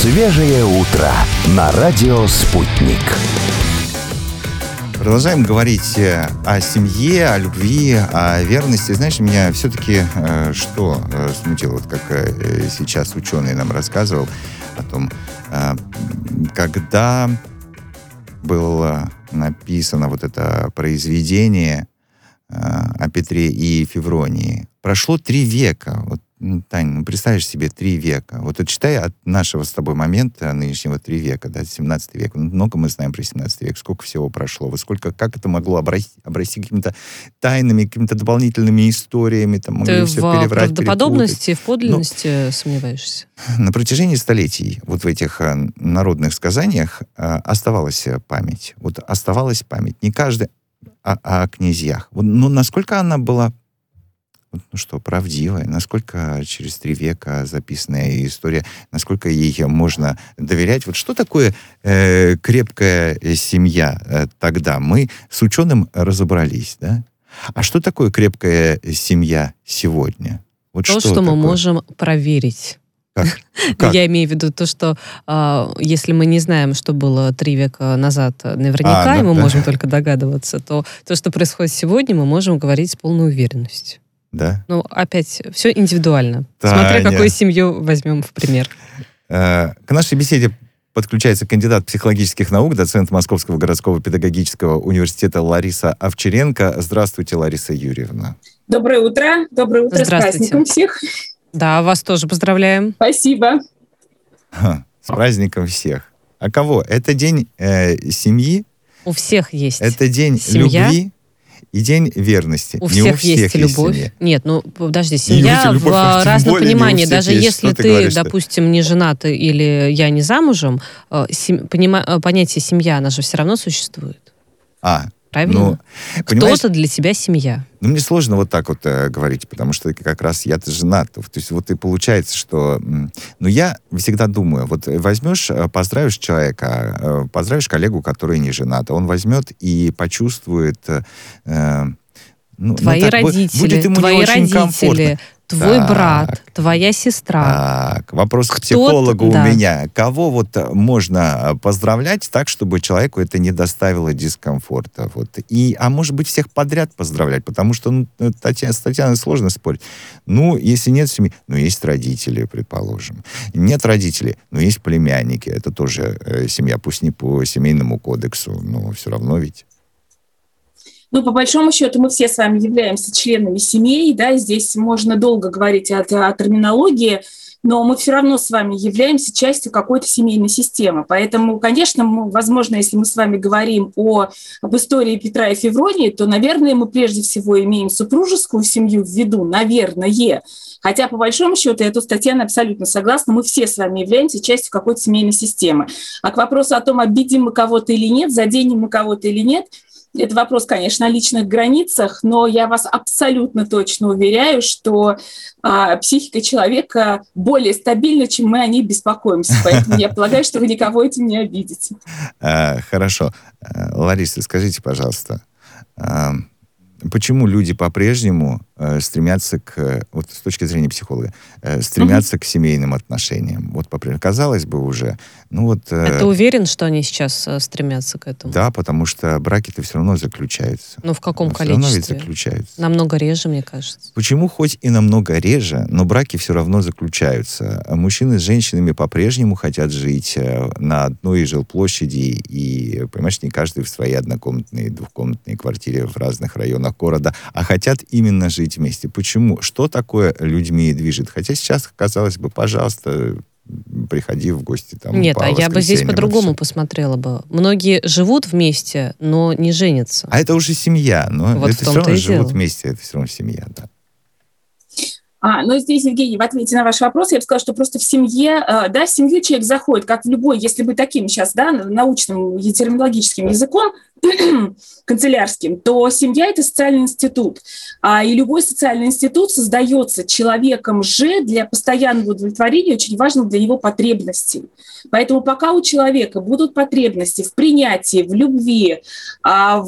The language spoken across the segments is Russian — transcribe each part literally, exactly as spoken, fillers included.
Свежее утро на радио «Спутник». Продолжаем говорить о семье, о любви, о верности. Знаешь, меня все-таки э, что э, смутило, вот как э, сейчас ученый нам рассказывал о том, э, когда было написано вот это произведение э, о Петре и Февронии, прошло три века. Вот, Тань, ну представишь себе три века. Вот отчитай от нашего с тобой момента нынешнего три века, да, семнадцатый век. Много мы знаем про семнадцатый век, сколько всего прошло. Вот сколько, как это могло обрасти, обрасти какими-то тайнами, какими-то дополнительными историями. Там, могли Ты все в переврать, правдоподобности, перепутать. в подлинности ну, сомневаешься? На протяжении столетий вот в этих а, народных сказаниях а, оставалась память. Вот оставалась память. Не каждый о, о князьях. Вот, но насколько она была ну что, правдивая, насколько через три века записанная история, насколько ей можно доверять. Вот что такое э, крепкая семья э, тогда? Мы с ученым разобрались, да? А что такое крепкая семья сегодня? Вот то, что, что такое? мы можем проверить. Как? Как? Я имею в виду то, что э, если мы не знаем, что было три века назад наверняка, А, и мы да. можем только догадываться, то то, что происходит сегодня, мы можем говорить с полной уверенностью. Да? Ну, опять, все индивидуально. Таня. Смотря какую семью возьмем в пример. Э, к нашей беседе подключается кандидат психологических наук, доцент Московского городского педагогического университета Лариса Овчаренко. Здравствуйте, Лариса Юрьевна. Доброе утро. Доброе утро, с праздником всех. Да, вас тоже поздравляем. Спасибо. Ха, с праздником всех. А кого? Это день э, семьи? У всех есть Это день семья. любви и день верности. У Не всех, у всех есть любовь. Семья. Нет, ну подожди, семья любовь, в а тем разном более не у понимании. всех Даже есть. если Что ты ты, говоришь-то? допустим, не женат или я не замужем, э, сем- понима- э, понятие семья, она же все равно существует. А, Правильно? ну, понимаешь, Кто-то для тебя семья. ну, мне сложно вот так вот э, говорить, потому что как раз я-то женат. То есть вот и получается, что... м, Ну, я всегда думаю, вот возьмешь, э, поздравишь человека, э, поздравишь коллегу, который не женат, он возьмет и почувствует... э, э, ну, Твои ну, так, бу- родители, будет ему не твои очень родители, комфортно. твой Так. брат, твоя сестра. Так, вопрос к Кто-то- психологу у да. меня. Кого вот э, можно поздравлять так, чтобы человеку это не доставило дискомфорта? Вот. И, а может быть, всех подряд поздравлять, потому что ну, Татьяна, с Татьяной сложно спорить. Ну, если нет семьи, ну, есть родители, предположим. Нет родителей, ну, есть племянники. Это тоже э, семья, пусть не по семейному кодексу, но все равно ведь. Ну, по большому счету, мы все с вами являемся членами семей, да, здесь можно долго говорить о, о терминологии, но мы все равно с вами являемся частью какой-то семейной системы. Поэтому, конечно, мы, возможно, если мы с вами говорим о, об истории Петра и Февронии, то, наверное, мы прежде всего имеем супружескую семью в виду, наверное. Хотя, по большому счету, я тут с Татьяной абсолютно согласна, мы все с вами являемся частью какой-то семейной системы. А к вопросу о том, обидим мы кого-то или нет, заденем мы кого-то или нет, это вопрос, конечно, о личных границах, но я вас абсолютно точно уверяю, что а, психика человека более стабильна, чем мы о ней беспокоимся. Поэтому я полагаю, что вы никого этим не обидите. А, хорошо. А, Лариса, скажите, пожалуйста, а, почему люди по-прежнему э, стремятся к, вот с точки зрения психолога, э, стремятся mm-hmm. к семейным отношениям? Вот по-прежнему, казалось бы, уже, ну вот... Э, А ты уверен, что они сейчас э, стремятся к этому? Да, потому что браки-то все равно заключаются. Ну, в каком Но количестве? Все равно ведь заключаются. Намного реже, мне кажется. Почему хоть и намного реже, но браки все равно заключаются? А мужчины с женщинами по-прежнему хотят жить э, на одной жилплощади, и, понимаешь, не каждый в своей однокомнатной, двухкомнатной квартире в разных районах города, а хотят именно жить вместе. Почему? Что такое людьми движет? Хотя сейчас, казалось бы, пожалуйста, приходи в гости там. Нет, по а я бы здесь воскресеньям, по-другому и всё. посмотрела бы. Многие живут вместе, но не женятся. А это уже семья, но Вот в это все том-то равно и живут дело. вместе, это все равно семья, да. А, но здесь, Евгений, в ответе на ваш вопрос, я бы сказала, что просто в семье, да, в семью человек заходит, как в любой, если бы таким сейчас, да, научным и терминологическим языком, канцелярским, то семья – это социальный институт. А, и любой социальный институт создается человеком же для постоянного удовлетворения очень важных для него потребностей. Поэтому пока у человека будут потребности в принятии, в любви, в,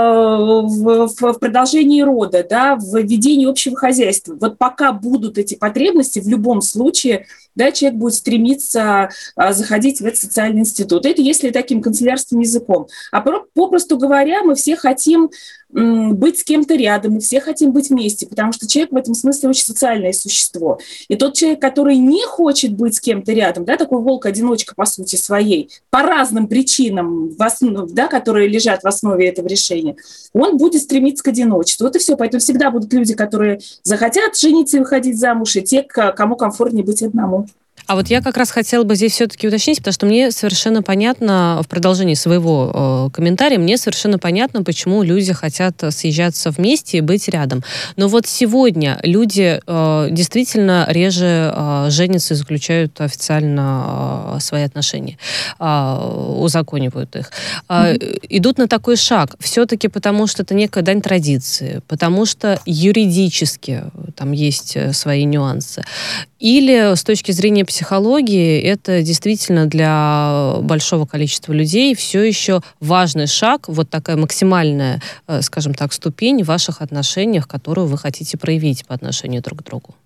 в, в продолжении рода, да, в ведении общего хозяйства, вот пока будут эти потребности, в любом случае, да, человек будет стремиться заходить в этот социальный институт. Это если таким канцелярским языком. А попросту говоря, мы все хотим быть с кем-то рядом, мы все хотим быть вместе, потому что человек в этом смысле очень социальное существо. И тот человек, который не хочет быть с кем-то рядом, да, такой волк-одиночка по сути своей, по разным причинам, в основ, да, которые лежат в основе этого решения, он будет стремиться к одиночеству. Вот и все. Поэтому всегда будут люди, которые захотят жениться и выходить замуж, и те, кому комфортнее быть одному. А вот я как раз хотела бы здесь все-таки уточнить, потому что мне совершенно понятно, в продолжении своего э, комментария, мне совершенно понятно, почему люди хотят съезжаться вместе и быть рядом. Но вот сегодня люди э, действительно реже э, женятся и заключают официально э, свои отношения, э, узаконивают их. Э, mm-hmm. Идут на такой шаг все-таки потому, что это некая дань традиции, потому что юридически там есть свои нюансы. Или с точки зрения психологии это действительно для большого количества людей все еще важный шаг, вот такая максимальная, скажем так, ступень в ваших отношениях, которую вы хотите проявить по отношению друг к другу.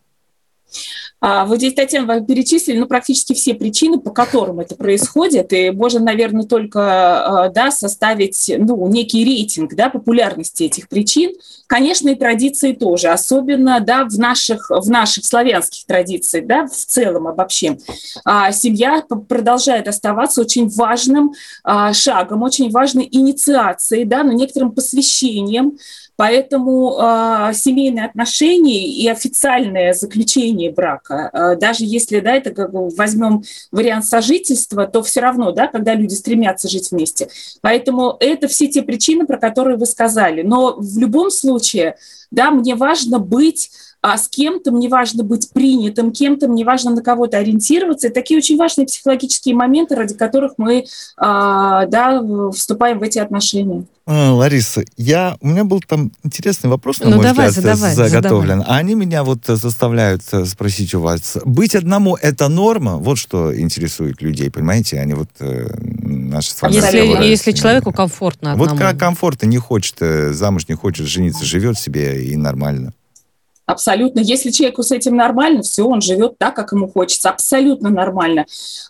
А, вот здесь, Татьяна, вы перечислили ну, практически все причины, по которым это происходит, и можно, наверное, только да, составить ну, некий рейтинг да, популярности этих причин. Конечно, и традиции тоже, особенно да, в, наших, в наших славянских традициях, да, в целом обобщим. А, семья продолжает оставаться очень важным а, шагом, очень важной инициацией, да, но некоторым посвящением. Поэтому э, семейные отношения и официальное заключение брака, э, даже если да, это как бы возьмем вариант сожительства, то все равно, да, когда люди стремятся жить вместе. Поэтому это все те причины, про которые вы сказали. Но в любом случае, да, мне важно быть а с кем-то, мне важно быть принятым кем-то, мне важно на кого-то ориентироваться. И такие очень важные психологические моменты, ради которых мы а, да, вступаем в эти отношения. Лариса, я, у меня был там интересный вопрос, на ну, мой давай, взгляд, задавай, заготовлен. задавай. А они меня вот заставляют спросить у вас, быть одному – это норма? Вот что интересует людей, понимаете? Они вот э, наши с вами если, разговоры. если человеку комфортно одному. Вот как комфортно, не хочет замуж, не хочет жениться, живет себе и нормально. Абсолютно. Если человеку с этим нормально, все, он живет так, как ему хочется. Абсолютно нормально.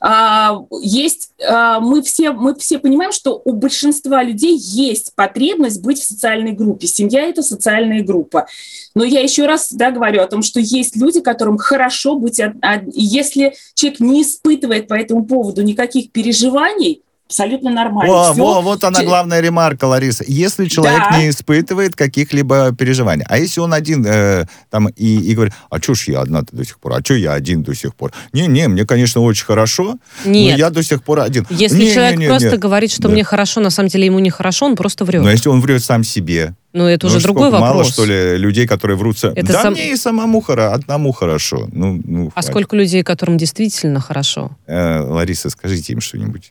А, есть, а, мы, все, мы все понимаем, что у большинства людей есть потребность быть в социальной группе. Семья – это социальная группа. Но я еще раз да, говорю о том, что есть люди, которым хорошо быть... Если человек не испытывает по этому поводу никаких переживаний, абсолютно нормально. О, во, вот она главная ремарка, Лариса. Если человек да. не испытывает каких-либо переживаний, а если он один э, там и, и говорит, а что ж я одна-то до сих пор, а что я один до сих пор? Не-не, мне, конечно, очень хорошо, Нет. но я до сих пор один. Если не, человек не, не, просто не. говорит, что да. мне хорошо, на самом деле ему нехорошо, он просто врет. Но если он врет сам себе... Ну, это ну, уже другой вопрос. Мало, что ли, людей, которые врутся. Это да сам... мне и самому хоро... одному хорошо. Ну, ну, а сколько людей, которым действительно хорошо? Э, Лариса, скажите им что-нибудь.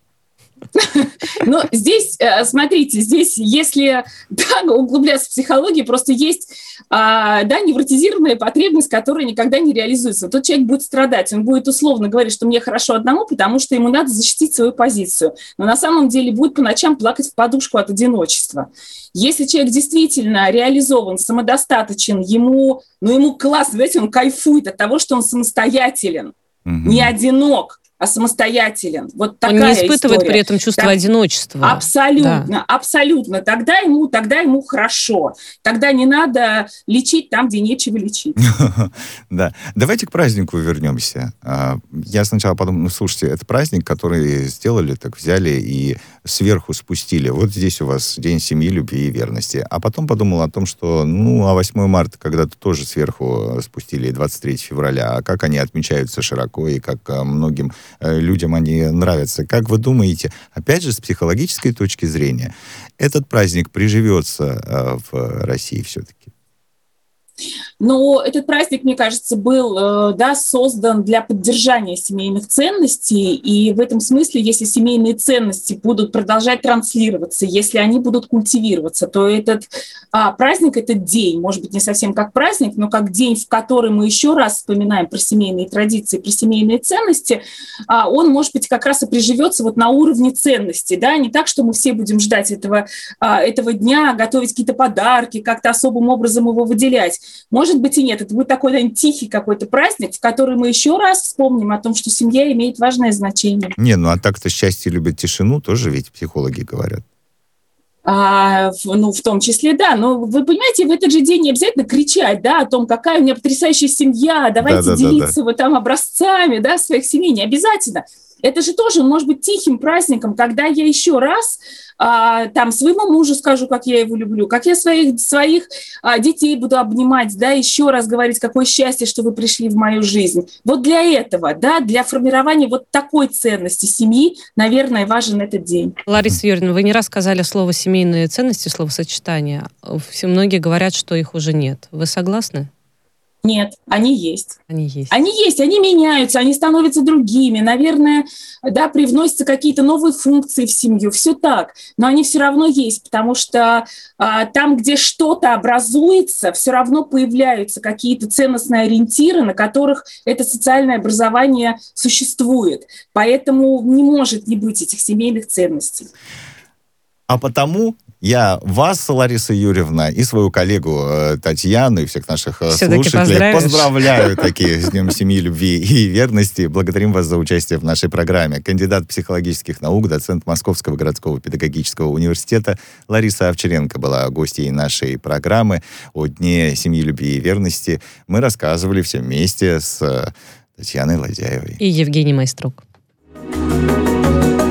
Ну, здесь, смотрите, здесь, если да, углубляться в психологию, просто есть да, невротизированная потребность, которая никогда не реализуется. Тот человек будет страдать, он будет условно говорить, что мне хорошо одному, потому что ему надо защитить свою позицию. Но на самом деле будет по ночам плакать в подушку от одиночества. Если человек действительно реализован, самодостаточен, ему, ну, ему классно, знаете, он кайфует от того, что он самостоятелен, угу. не одинок, а самостоятелен. Вот такая Он не испытывает история. при этом чувство так, одиночества. Абсолютно, да. абсолютно. Тогда ему, тогда ему хорошо. Тогда не надо лечить там, где нечего лечить. Да. Давайте к празднику вернемся. Я сначала подумал, ну, слушайте, это праздник, который сделали, так взяли и сверху спустили. Вот здесь у вас День семьи, любви и верности. А потом подумал о том, что, ну, а восьмое марта когда-то тоже сверху спустили, и двадцать третьего февраля. А как они отмечаются широко, и как многим людям они нравятся. Как вы думаете, опять же, с психологической точки зрения, этот праздник приживется в России все-таки? Но этот праздник, мне кажется, был, да, создан для поддержания семейных ценностей, и в этом смысле, если семейные ценности будут продолжать транслироваться, если они будут культивироваться, то этот а, праздник, этот день, может быть, не совсем как праздник, но как день, в который мы еще раз вспоминаем про семейные традиции, про семейные ценности, а, он, может быть, как раз и приживется вот на уровне ценностей, да, не так, что мы все будем ждать этого, а, этого дня, готовить какие-то подарки, как-то особым образом его выделять. Может быть и нет. Это будет такой, наверное, тихий какой-то праздник, в который мы еще раз вспомним о том, что семья имеет важное значение. Не, ну а так-то счастье любит тишину, тоже ведь психологи говорят. А, ну, в том числе, да. Но вы понимаете, в этот же день не обязательно кричать, да, о том, какая у меня потрясающая семья, давайте да, да, делиться да, да. вот там образцами, да, своих семей. Не обязательно. Это же тоже может быть тихим праздником, когда я еще раз а, там своему мужу скажу, как я его люблю, как я своих, своих а, детей буду обнимать, да, еще раз говорить, какое счастье, что вы пришли в мою жизнь. Вот для этого, да, для формирования вот такой ценности семьи, наверное, важен этот день. Лариса Юрьевна, вы не раз сказали слово «семейные ценности», словосочетание. Все многие говорят, что их уже нет. Вы согласны? Нет, они есть. Они есть. Они есть, они меняются, они становятся другими. Наверное, да, привносятся какие-то новые функции в семью. Все так. Но они все равно есть, потому что а, там, где что-то образуется, все равно появляются какие-то ценностные ориентиры, на которых это социальное образование существует. Поэтому не может не быть этих семейных ценностей. А потому я вас, Лариса Юрьевна, и свою коллегу э, Татьяну, и всех наших э, слушателей поздравляю таки с Днем семьи, любви и верности. Благодарим вас за участие в нашей программе. Кандидат психологических наук, доцент Московского городского педагогического университета Лариса Овчаренко была гостьей нашей программы о Дне семьи, любви и верности. Мы рассказывали все вместе с Татьяной Ладяевой и Евгением Майструк.